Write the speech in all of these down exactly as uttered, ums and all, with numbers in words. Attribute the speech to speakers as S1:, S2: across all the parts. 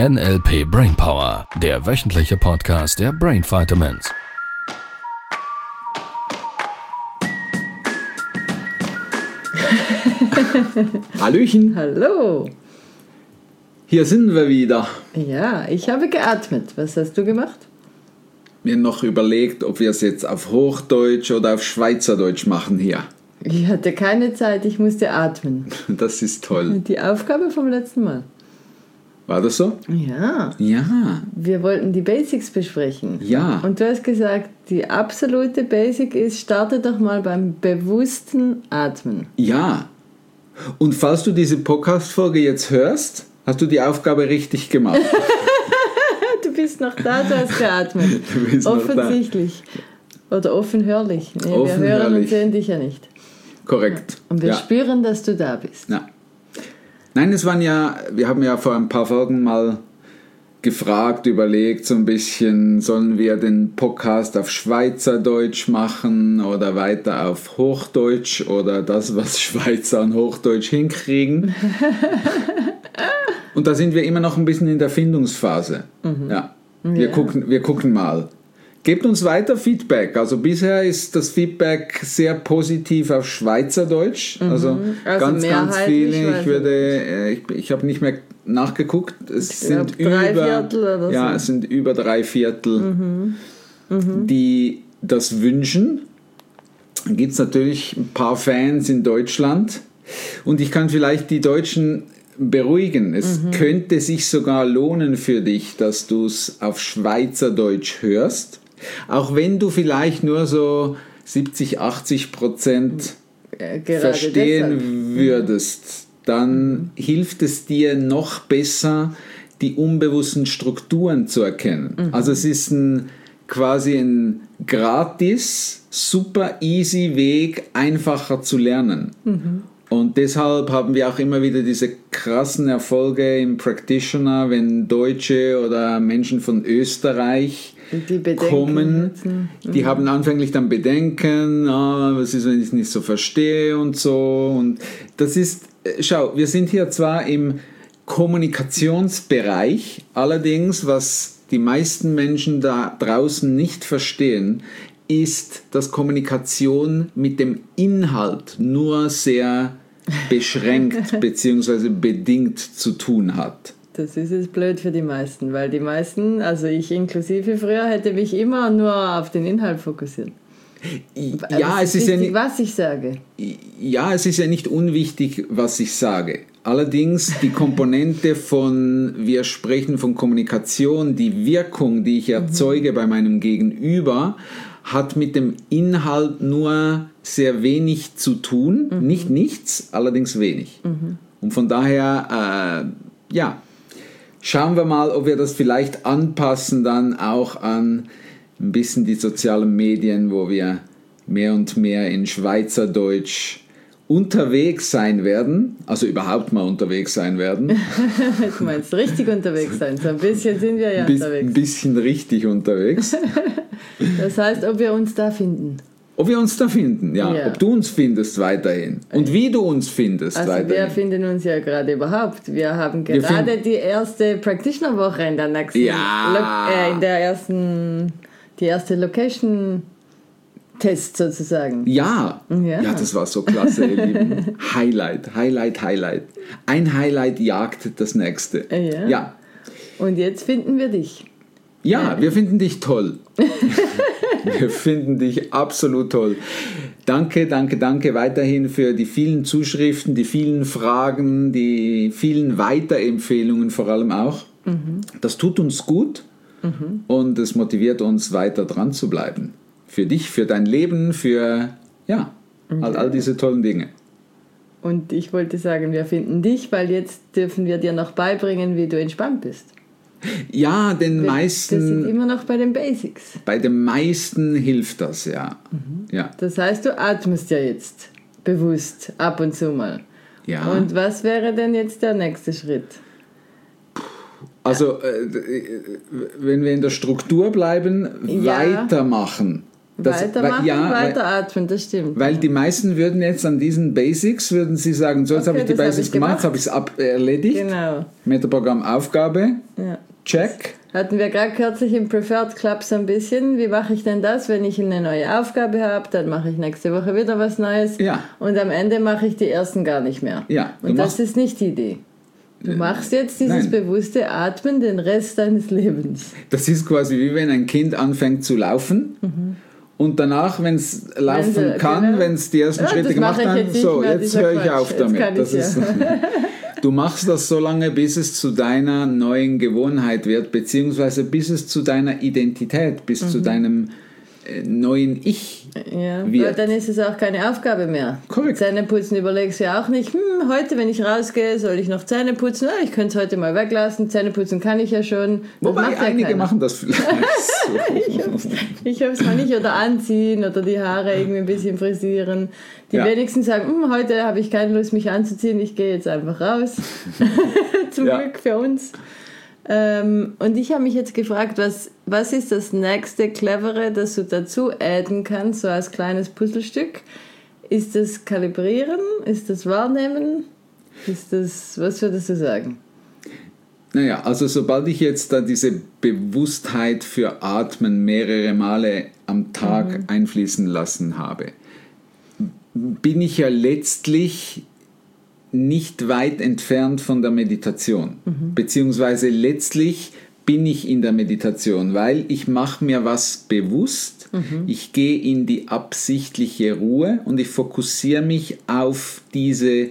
S1: N L P Brainpower, der wöchentliche Podcast der Brain Vitamins.
S2: Hallöchen.
S3: Hallo.
S2: Hier sind wir wieder.
S3: Ja, ich habe geatmet. Was hast du gemacht?
S2: Mir noch überlegt, ob wir es jetzt auf Hochdeutsch oder auf Schweizerdeutsch machen hier.
S3: Ich hatte keine Zeit, ich musste atmen.
S2: Das ist toll.
S3: Die Aufgabe vom letzten Mal.
S2: War das so?
S3: Ja.
S2: Ja.
S3: Wir wollten die Basics besprechen.
S2: Ja.
S3: Und du hast gesagt, die absolute Basic ist, starte doch mal beim bewussten Atmen.
S2: Ja. Und falls du diese Podcast-Folge jetzt hörst, hast du die Aufgabe richtig gemacht.
S3: Du bist noch da, du hast geatmet.
S2: Du bist
S3: offensichtlich. Oder offenhörlich. Nee, wir hören und sehen dich ja nicht.
S2: Korrekt.
S3: Und wir
S2: ja.
S3: spüren, dass du da bist.
S2: Ja. Nein, es waren ja, wir haben ja vor ein paar Folgen mal gefragt, überlegt so ein bisschen, sollen wir den Podcast auf Schweizerdeutsch machen oder weiter auf Hochdeutsch oder das, was Schweizer an Hochdeutsch hinkriegen. Und da sind wir immer noch ein bisschen in der Findungsphase. Mhm. Ja. Wir, ja. Gucken, wir gucken mal. Gebt uns weiter Feedback. Also bisher ist das Feedback sehr positiv auf Schweizerdeutsch. Mhm. Also, also ganz, ganz viele. Ich würde, ich, ich habe nicht mehr nachgeguckt. Es
S3: ich
S2: sind
S3: glaub, drei
S2: über,
S3: Viertel oder
S2: ja,
S3: so.
S2: Es sind über drei Viertel,
S3: mhm. Mhm.
S2: die das wünschen. Dann gibt es natürlich ein paar Fans in Deutschland. Und ich kann vielleicht die Deutschen beruhigen. Es mhm. könnte sich sogar lohnen für dich, dass du es auf Schweizerdeutsch hörst. Auch wenn du vielleicht nur so siebzig, achtzig Prozent ja, verstehen deshalb. würdest, dann mhm. hilft es dir noch besser, die unbewussten Strukturen zu erkennen. Mhm. Also es ist ein, quasi ein gratis, super easy Weg, einfacher zu lernen. Mhm. Und deshalb haben wir auch immer wieder diese krassen Erfolge im Practitioner, wenn Deutsche oder Menschen von Österreich die kommen. Mhm. Die haben anfänglich dann Bedenken, ah, was ist, wenn ich es nicht so verstehe und so. Und das ist, schau, wir sind hier zwar im Kommunikationsbereich, allerdings, was die meisten Menschen da draußen nicht verstehen, ist, dass Kommunikation mit dem Inhalt nur sehr beschränkt bzw. bedingt zu tun hat.
S3: Das ist jetzt blöd für die meisten, weil die meisten, also ich inklusive früher, hätte mich immer nur auf den Inhalt fokussiert.
S2: Ja, es ist,
S3: ist
S2: ja
S3: nicht, was ich sage.
S2: Ja, es ist ja nicht unwichtig, was ich sage. Allerdings die Komponente von, wir sprechen von Kommunikation, die Wirkung, die ich erzeuge mhm. bei meinem Gegenüber, hat mit dem Inhalt nur sehr wenig zu tun. Mhm. Nicht nichts, allerdings wenig. Mhm. Und von daher, äh, ja, schauen wir mal, ob wir das vielleicht anpassen dann auch an ein bisschen die sozialen Medien, wo wir mehr und mehr in Schweizerdeutsch unterwegs sein werden, also überhaupt mal unterwegs sein werden.
S3: Du meinst richtig unterwegs sein, so ein bisschen sind wir ja
S2: Biss,
S3: unterwegs.
S2: Ein bisschen richtig unterwegs.
S3: Das heißt, ob wir uns da finden.
S2: Ob wir uns da finden, ja. ja. Ob du uns findest weiterhin. Und wie du uns findest
S3: also
S2: weiterhin.
S3: Wir finden uns ja gerade überhaupt. Wir haben gerade wir die erste Practitioner-Woche in der nächsten...
S2: Ja.
S3: Lo- äh, in der ersten... Die erste Location-Test sozusagen.
S2: Ja. ja. Ja, das war so klasse, ihr Lieben. Highlight, Highlight, Highlight. Ein Highlight jagt das nächste.
S3: Ja.
S2: ja.
S3: Und jetzt finden wir dich.
S2: Ja, wir finden dich toll. Wir finden dich absolut toll. Danke, danke, danke weiterhin für die vielen Zuschriften, die vielen Fragen, die vielen Weiterempfehlungen vor allem auch. Mhm. Das tut uns gut mhm. und es motiviert uns weiter dran zu bleiben. Für dich, für dein Leben, für ja, okay. all, all diese tollen Dinge.
S3: Und ich wollte sagen, wir finden dich, weil jetzt dürfen wir dir noch beibringen, wie du entspannt bist.
S2: Ja, den wir, meisten...
S3: Wir sind immer noch bei den Basics.
S2: Bei den meisten hilft das, ja. Mhm. ja.
S3: Das heißt, du atmest ja jetzt bewusst ab und zu mal.
S2: Ja.
S3: Und was wäre denn jetzt der nächste Schritt?
S2: Also, äh, wenn wir in der Struktur bleiben,
S3: ja.
S2: weitermachen. Das,
S3: Weitermachen,
S2: weil, ja,
S3: weiteratmen, das stimmt.
S2: Weil
S3: ja.
S2: die meisten würden jetzt an diesen Basics, würden sie sagen, so jetzt
S3: Okay,
S2: habe ich die
S3: das hab
S2: Basics
S3: ich
S2: gemacht,
S3: gemacht.
S2: habe ich es erledigt.
S3: Genau.
S2: Metaprogramm Aufgabe,
S3: Ja.
S2: check.
S3: Hatten wir gerade kürzlich im Preferred Club so ein bisschen, wie mache ich denn das, wenn ich eine neue Aufgabe habe, dann mache ich nächste Woche wieder was Neues
S2: Ja.
S3: und am Ende mache ich die ersten gar nicht mehr.
S2: Ja, du
S3: und das
S2: machst-
S3: ist nicht die Idee. Du machst jetzt dieses
S2: Nein.
S3: bewusste Atmen den Rest deines Lebens.
S2: Das ist quasi wie wenn ein Kind anfängt zu laufen und danach, wenn es laufen
S3: Wenn sie-
S2: kann,
S3: genau.
S2: wenn es die ersten
S3: Ja,
S2: Schritte
S3: das
S2: gemacht
S3: mache ich
S2: hat,
S3: jetzt nicht
S2: so,
S3: mehr,
S2: jetzt
S3: dieser
S2: höre ich
S3: Quatsch.
S2: auf
S3: Jetzt
S2: damit.
S3: kann
S2: Das
S3: ich,
S2: ist,
S3: ja.
S2: du machst das so lange, bis es zu deiner neuen Gewohnheit wird, beziehungsweise bis es zu deiner Identität, bis
S3: Mhm.
S2: zu deinem äh, neuen Ich
S3: Ja,
S2: wird.
S3: weil dann ist es auch keine Aufgabe mehr.
S2: Korrekt.
S3: Zähne putzen überlegst du ja auch nicht, hm, heute, wenn ich rausgehe, soll ich noch Zähne putzen? Ah, ich könnte es heute mal weglassen, Zähne putzen kann ich ja schon. Das
S2: Wobei
S3: macht ja
S2: einige
S3: keiner.
S2: machen das vielleicht so.
S3: Ich habe es mal nicht, oder anziehen oder die Haare irgendwie ein bisschen frisieren. Die
S2: Ja.
S3: wenigsten sagen, hm, heute habe ich keine Lust, mich anzuziehen, ich gehe jetzt einfach raus. Zum
S2: Ja.
S3: Glück für uns. Ähm, und ich habe mich jetzt gefragt, was, was ist das nächste Clevere, das du dazu adden kannst, so als kleines Puzzlestück? Ist das Kalibrieren? Ist das Wahrnehmen? Ist das, was würdest du sagen?
S2: Naja, also sobald ich jetzt da diese Bewusstheit für Atmen mehrere Male am Tag
S3: Mhm.
S2: einfließen lassen habe, bin ich ja letztlich nicht weit entfernt von der Meditation.
S3: Mhm.
S2: Beziehungsweise letztlich bin ich in der Meditation, weil ich mache mir was bewusst,
S3: Mhm.
S2: ich gehe in die absichtliche Ruhe und ich fokussiere mich auf diese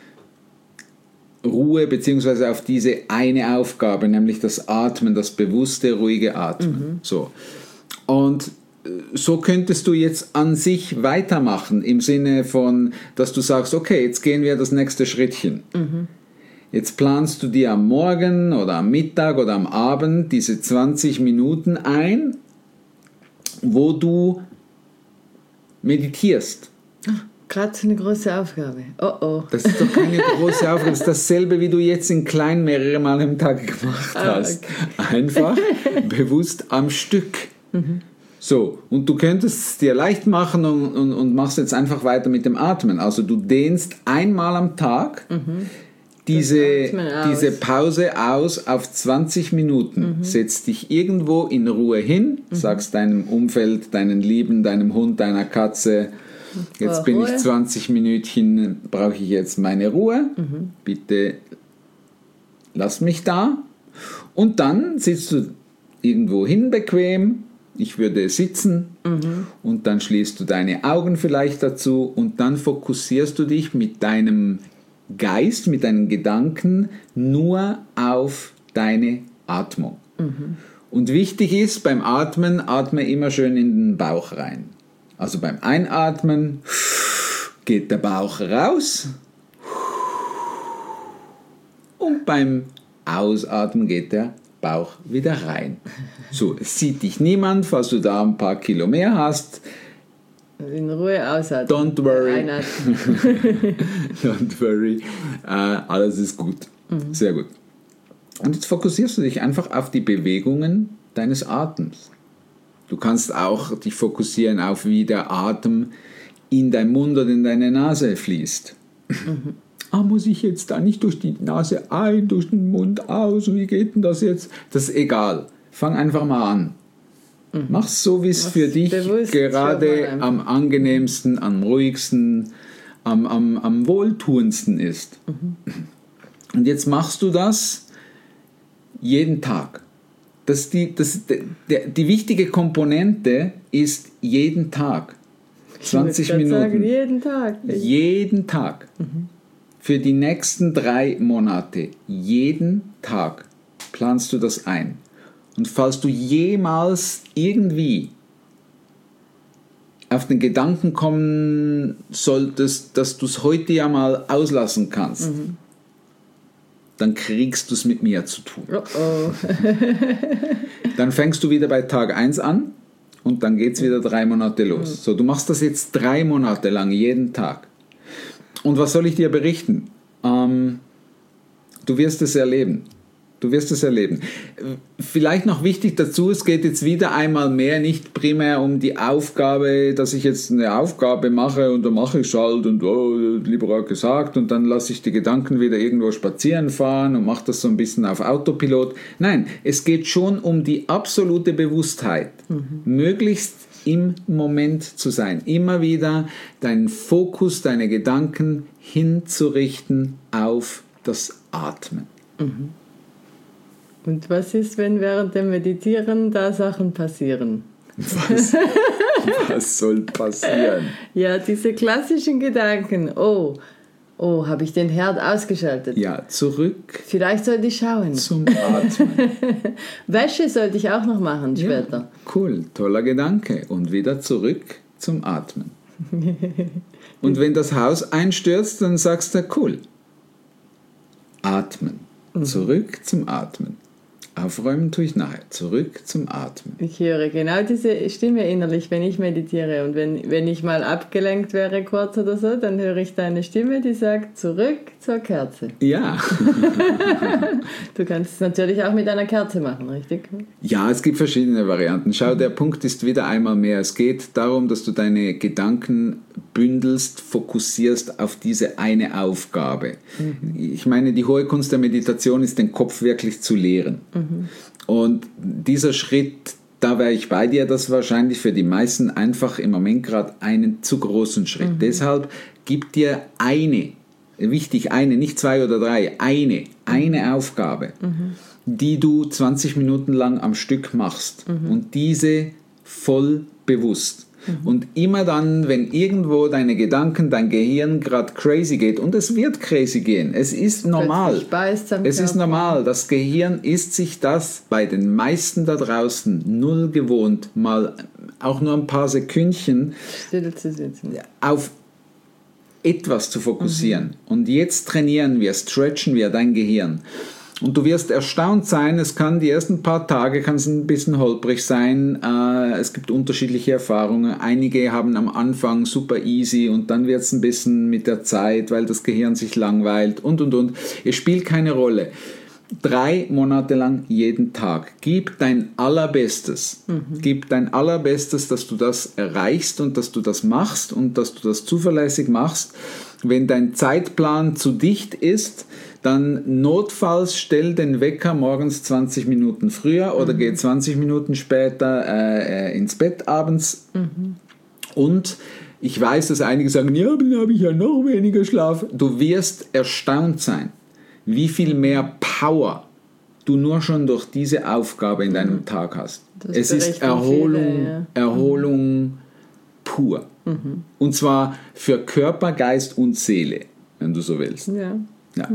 S2: Ruhe beziehungsweise auf diese eine Aufgabe, nämlich das Atmen, das bewusste, ruhige Atmen. So. Und äh, so könntest du jetzt an sich weitermachen, im Sinne von, dass du sagst, okay, jetzt gehen wir das nächste Schrittchen. Jetzt planst du dir am Morgen oder am Mittag oder am Abend diese zwanzig Minuten ein, wo du meditierst.
S3: Gerade so eine große Aufgabe. Oh oh.
S2: Das ist doch keine große Aufgabe. Das ist dasselbe, wie du jetzt in klein mehrere Mal am Tag gemacht
S3: Ah,
S2: hast. Einfach bewusst am Stück. So, und du könntest es dir leicht machen und, und, und machst jetzt einfach weiter mit dem Atmen. Also du dehnst einmal am Tag diese,
S3: Atmen aus.
S2: diese Pause aus auf zwanzig Minuten. Setzt dich irgendwo in Ruhe hin, sagst deinem Umfeld, deinen Lieben, deinem Hund, deiner Katze, jetzt
S3: Oh,
S2: bin
S3: Ruhe.
S2: ich zwanzig Minütchen, brauche ich jetzt meine Ruhe. Bitte lass mich da. Und dann sitzt du irgendwo hin bequem. Ich würde sitzen und dann schließt du deine Augen vielleicht dazu und dann fokussierst du dich mit deinem Geist, mit deinen Gedanken nur auf deine Atmung. Und wichtig ist, beim Atmen, atme immer schön in den Bauch rein. Also beim Einatmen geht der Bauch raus und beim Ausatmen geht der Bauch wieder rein. So, es sieht dich niemand, falls du da ein paar Kilo mehr hast.
S3: In Ruhe ausatmen.
S2: Don't worry.
S3: Einatmen.
S2: Don't worry. Äh, alles ist gut. Sehr gut. Und jetzt fokussierst du dich einfach auf die Bewegungen deines Atems. Du kannst auch dich fokussieren auf, wie der Atem in dein Mund oder in deine Nase fließt. Ah, muss ich jetzt da nicht durch die Nase ein, durch den Mund aus? Wie geht denn das jetzt? Das ist egal. Fang einfach mal an. Mach's so, wie es für dich
S3: bewusst,
S2: gerade
S3: schau mal einfach.
S2: am angenehmsten, am ruhigsten, am, am, am wohltuendsten ist. Und jetzt machst du das jeden Tag. Das die, das, der, die wichtige Komponente ist jeden Tag. zwanzig
S3: Ich würd grad
S2: Minuten.
S3: Sagen, jeden Tag.
S2: Jeden Tag. Für die nächsten drei Monate. Jeden Tag planst du das ein. Und falls du jemals irgendwie auf den Gedanken kommen solltest, dass du es heute ja mal auslassen kannst, dann kriegst du es mit mir zu tun.
S3: Oh oh.
S2: Dann fängst du wieder bei Tag eins an und dann geht es wieder drei Monate los. So, du machst das jetzt drei Monate lang, jeden Tag. Und was soll ich dir berichten? Ähm, du wirst es erleben. du wirst es erleben. Vielleicht noch wichtig dazu, es geht jetzt wieder einmal mehr nicht primär um die Aufgabe, dass ich jetzt eine Aufgabe mache und dann mache ich es halt und oh, lieber gesagt und dann lasse ich die Gedanken wieder irgendwo spazieren fahren und mache das so ein bisschen auf Autopilot. Nein, es geht schon um die absolute Bewusstheit, mhm. möglichst im Moment zu sein, immer wieder deinen Fokus, deine Gedanken hinzurichten auf das Atmen.
S3: Mhm. Und was ist, wenn während dem Meditieren da Sachen passieren?
S2: Was, was soll passieren?
S3: Ja, diese klassischen Gedanken. Oh, oh, habe ich den Herd ausgeschaltet?
S2: Ja, zurück.
S3: Vielleicht sollte ich schauen.
S2: Zum Atmen.
S3: Wäsche sollte ich auch noch machen später.
S2: Ja, cool, toller Gedanke. Und wieder zurück zum Atmen. Und wenn das Haus einstürzt, dann sagst du, cool. Atmen. Zurück zum Atmen. Aufräumen tue ich nachher. Zurück zum Atmen.
S3: Ich höre genau diese Stimme innerlich, wenn ich meditiere. Und wenn, wenn ich mal abgelenkt wäre kurz oder so, dann höre ich deine Stimme, die sagt, zurück zur Kerze.
S2: Ja.
S3: Du kannst es natürlich auch mit einer Kerze machen, richtig?
S2: Ja, es gibt verschiedene Varianten. Schau, der Punkt ist wieder einmal mehr. Es geht darum, dass du deine Gedanken bündelst, fokussierst auf diese eine Aufgabe. Mhm. Ich meine, die hohe Kunst der Meditation ist, den Kopf wirklich zu leeren. Mhm. Und dieser Schritt, da wäre ich bei dir, das wahrscheinlich für die meisten einfach im Moment gerade einen zu großen Schritt. Mhm. Deshalb gib dir eine, wichtig, eine, nicht zwei oder drei, eine, eine Aufgabe, mhm. die du zwanzig Minuten lang am Stück machst mhm. und diese voll bewusst. Mhm. Und immer dann, wenn irgendwo deine Gedanken, dein Gehirn gerade crazy geht, und es wird crazy gehen, es ist normal, es ist normal, das Gehirn ist sich das bei den meisten da draußen null gewohnt, mal auch nur ein paar Sekündchen
S3: still zu sitzen,
S2: auf etwas zu fokussieren. Mhm. Und jetzt trainieren wir, stretchen wir dein Gehirn. Und du wirst erstaunt sein, es kann die ersten paar Tage kann es ein bisschen holprig sein, äh, es gibt unterschiedliche Erfahrungen, einige haben am Anfang super easy und dann wird es ein bisschen mit der Zeit, weil das Gehirn sich langweilt und und und. Es spielt keine Rolle. Drei Monate lang jeden Tag. Gib dein Allerbestes. Mhm. Gib dein Allerbestes, dass du das erreichst und dass du das machst und dass du das zuverlässig machst. Wenn dein Zeitplan zu dicht ist, dann notfalls stell den Wecker morgens zwanzig Minuten früher oder mhm. geh zwanzig Minuten später äh, ins Bett abends. Mhm. Und ich weiß, dass einige sagen, ja, dann habe ich ja noch weniger Schlaf. Du wirst erstaunt sein, wie viel mehr Power du nur schon durch diese Aufgabe in mhm. deinem Tag hast. Das es ist Erholung, viele, ja. Erholung mhm. pur. Mhm. Und zwar für Körper, Geist und Seele, wenn du so willst.
S3: Ja.
S2: Ja.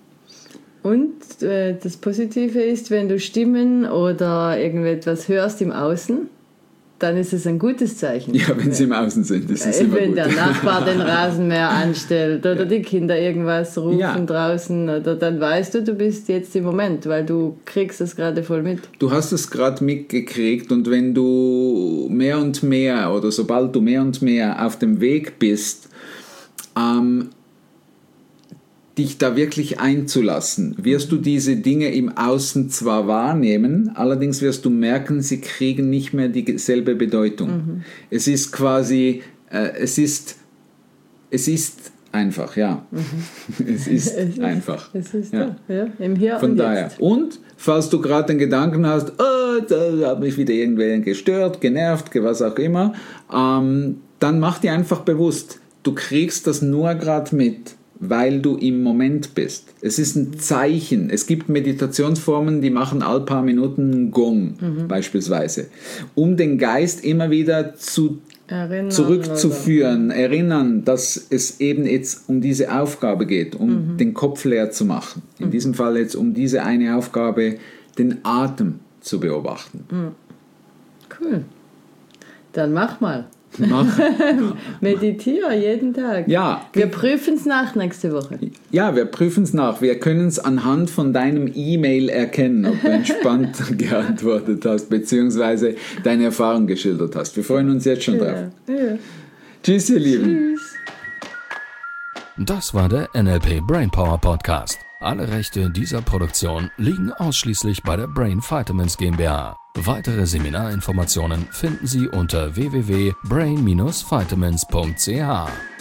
S3: Und äh, das Positive ist, wenn du Stimmen oder irgendetwas hörst im Außen, dann ist es ein gutes Zeichen.
S2: Ja, wenn sie im Außen sind, das ist immer
S3: wenn
S2: gut.
S3: der Nachbar den Rasenmäher anstellt oder ja. die Kinder irgendwas rufen ja. draußen, oder dann weißt du, du bist jetzt im Moment, weil du kriegst es gerade voll mit.
S2: Du hast es gerade mitgekriegt, und wenn du mehr und mehr oder sobald du mehr und mehr auf dem Weg bist, ähm, dich da wirklich einzulassen, wirst du diese Dinge im Außen zwar wahrnehmen, allerdings wirst du merken, sie kriegen nicht mehr dieselbe Bedeutung. Mhm. Es ist quasi, äh, es ist, es ist einfach, ja. Mhm. es ist es einfach.
S3: Ist, es ist
S2: ja.
S3: Da, ja, im Hier
S2: Von
S3: und
S2: daher.
S3: Jetzt.
S2: Und falls du gerade den Gedanken hast, oh, da hat mich wieder irgendwer gestört, genervt, was auch immer, ähm, dann mach dir einfach bewusst, du kriegst das nur gerade mit, weil du im Moment bist. Es ist ein Zeichen. Es gibt Meditationsformen, die machen all paar Minuten einen Gong, mhm. beispielsweise, um den Geist immer wieder zu erinnern, zurückzuführen, oder? erinnern, dass es eben jetzt um diese Aufgabe geht, um mhm. den Kopf leer zu machen. In mhm. diesem Fall jetzt um diese eine Aufgabe, den Atem zu beobachten.
S3: Mhm. Cool. Dann mach mal.
S2: Mach.
S3: Meditiere jeden Tag.
S2: Ja.
S3: Wir prüfen es nach nächste Woche.
S2: Ja, wir prüfen es nach. Wir können es anhand von deinem E-Mail erkennen, ob du entspannt geantwortet hast, beziehungsweise deine Erfahrung geschildert hast. Wir freuen uns jetzt schon
S3: ja.
S2: drauf.
S3: Ja.
S2: Tschüss, ihr Lieben.
S3: Tschüss.
S1: Das war der N L P Brainpower Podcast. Alle Rechte dieser Produktion liegen ausschließlich bei der Brain Vitamins GmbH. Weitere Seminarinformationen finden Sie unter w w w punkt brain dash vitamins punkt c h.